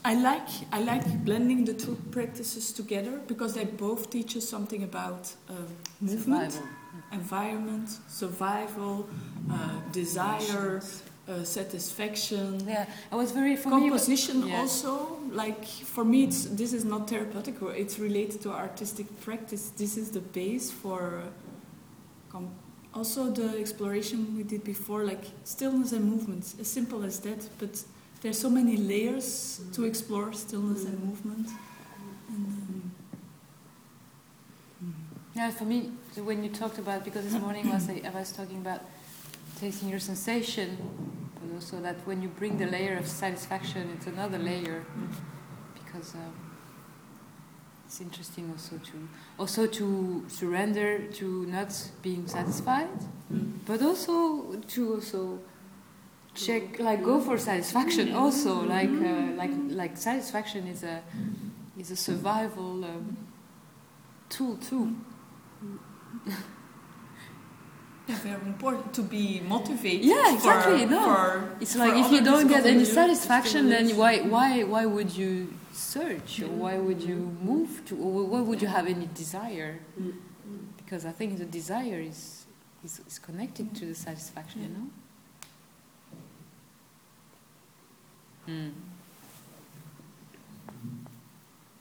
I like blending the two practices together because they both teach us something about movement, environment, survival, desire, satisfaction. Yeah, I was very composition also. Like for me, this is not therapeutic. It's related to artistic practice. This is the base for also the exploration we did before, like stillness and movement. As simple as that, but there's so many layers to explore stillness and movement. And, yeah, for me, so when you talked about, because this morning I was talking about tasting your sensation, but also that when you bring the layer of satisfaction, it's another layer, because it's interesting also to surrender to not being satisfied, but also to check, like go for satisfaction also, like satisfaction is a survival tool too. Yeah, very important to be motivated. Yeah, exactly. It's like if you don't get any satisfaction, then why would you search, or why would you move to, or why would you have any desire? Because I think the desire is connected to the satisfaction, you know.